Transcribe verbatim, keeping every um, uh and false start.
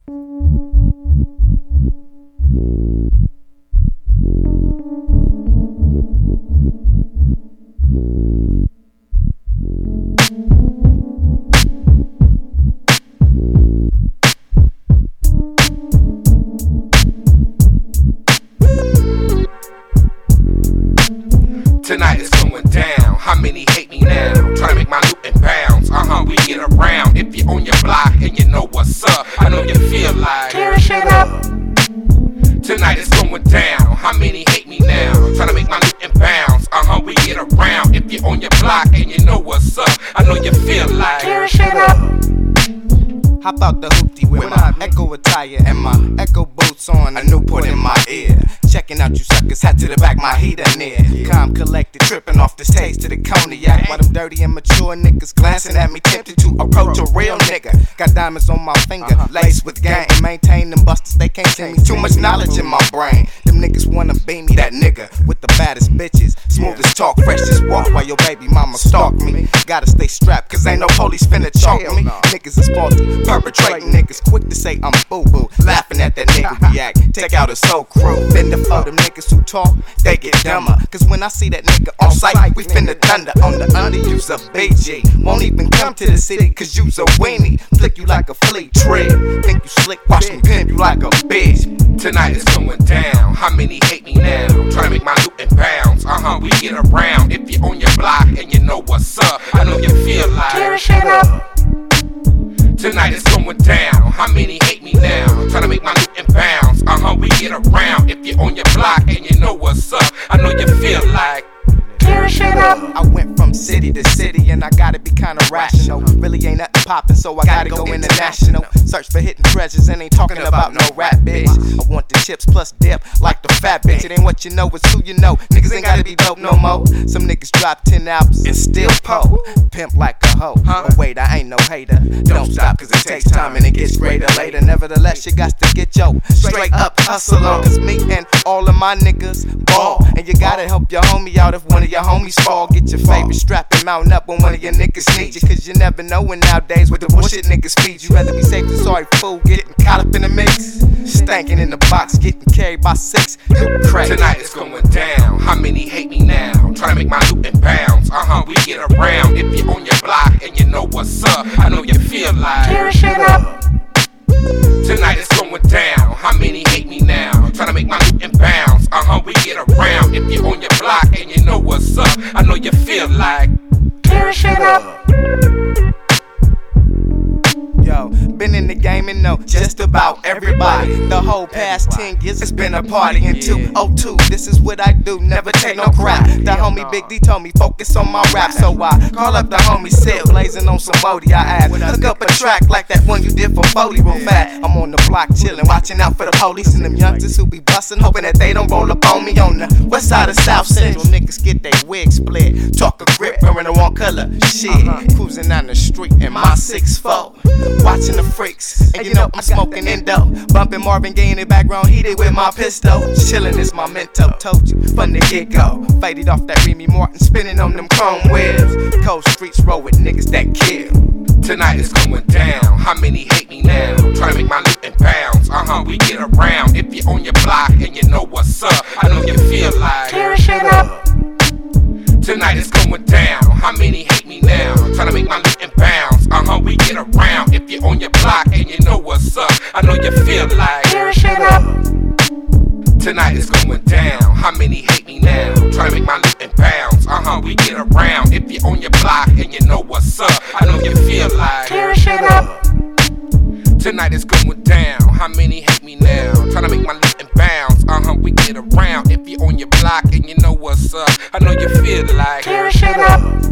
Tonight is going down. How many hate me now? Trying to make my loot in bounds. Uh-huh, we get around. If you're on your block and you know what's up, I know you feel like tear shit up. Tonight is going down. How many hate me now? Trying to make my loot in bounds. Uh-huh, we get around. If you're on your block and you know what's up, I know you feel like tear shit up. Hop out the hoopty with my Echo attire and my Echo boots on, a Newport in my ear. Checking out you suckers, hat to the back, my heater near. Calm collected, tripping off this taste to the cognac. While them dirty and mature niggas glancing at me, tempted to approach a real nigga. Got diamonds on my finger, laced with gang. Maintain them busters, they can't see me. Too much knowledge in my brain. Them niggas wanna be me, that nigga with the baddest bitches. Smooth as talk, fresh as walk while your baby mama stalk me. Gotta stay strapped, cause ain't no police finna chalk me. Niggas is faulty, perpetrating niggas quick to say I'm boo-boo. Laughing at that nigga react, take out his whole crew. Then the for them niggas who talk, they get dumber. Cause when I see that nigga on sight, we finna thunder. On the under, you's a B G. Won't even come to the city cause you's a weenie. Flick you like a flea tree. Think you slick, watch me pimp you like a bitch. tonight is going down. How many hate me now? Trying to make my loot in pounds. Uh-huh, we get around. If you're on your block and you know what's up, I know you feel like tear shit up. Tonight is going down. How many hate me now? Trying to make my loot in pounds. Uh-huh, we get around. If you're on your block and you know what's up, I know you feel like tear shit up. I went from city to city and I gotta be kinda rational. Really ain't nothing poppin', so I gotta go international. Search for hidden treasures and ain't talking about no rap, bitch. I want the chips plus dip like the fat bitch. It ain't what you know, it's who you know. Niggas ain't gotta be dope no more. Some niggas drop ten albums and still po. Pimp like a hoe. But wait, I ain't no hater. Don't stop cause it takes time and it gets greater later. Nevertheless, you got to get your straight up hustle on. Cause me and all of my niggas ball. And you gotta help your homie out if one of your homies fall. Get your favorite strap and mount up when one of your niggas need you. Cause you never know when nowadays with the bullshit niggas feed you. Rather be safe than sorry fool getting caught up in the mix. Stankin' in the box, getting carried by six. You crazy. tonight is going down. How many hate me now? Trying to make my loot in pounds. Uh-huh, we get around. If you're on your block and you know what's up, I know you feel like tear shit up. tonight is going down. How many hate me now? Trying to make my loot in pounds. Uh-huh, we get around. If you're on your block and you know what's up, I know you feel like tear shit up. Yo, been in the game and know just about everybody. The whole past ten years it's been a party. In two oh two, this is what I do, never take no crap. The homie Big D told me focus on my rap, so I call up the homie Sid, blazing on some Modi. I asked, hook up a track like that one you did for Foley real fat. I'm on the block chillin', watching out for the police and them youngsters who be bustin', hoping that they don't roll up on me on the west side of South Central. Niggas get they wig split, talk a grip, wearing the wrong color. Shit, cruising down the street in my six four. Watching the freaks, and you know I'm smoking Indo. Bumping Marvin Gaye in the background, heated with my pistol. Chillin' is my mento, told you from the get go. Faded off that Remy Martin, spinning on them chrome wheels. Cold streets roll with niggas that kill. tonight is going down. How many hate me now? Trying to make my loot in pounds. Uh-huh, we get around. If you're on your block and you know what's up, I know you feel like tear shit up. tonight is going down. How many hate me now? Trying to make my loot in pounds. Uh-huh, we get around. If you're on your block and you know what's up, I know you feel like tear shit up. tonight is going down. How many hate me now? Trying to make my loot in pounds. Uh-huh, we get around. If you're on your block and you know what's up, I know you feel like tear shit up. tonight is going down. How many hate me now? Trying to make my loot in pounds. Uh-huh, we get around. If you're on your block and you know what's up, I know you feel like tear shit up.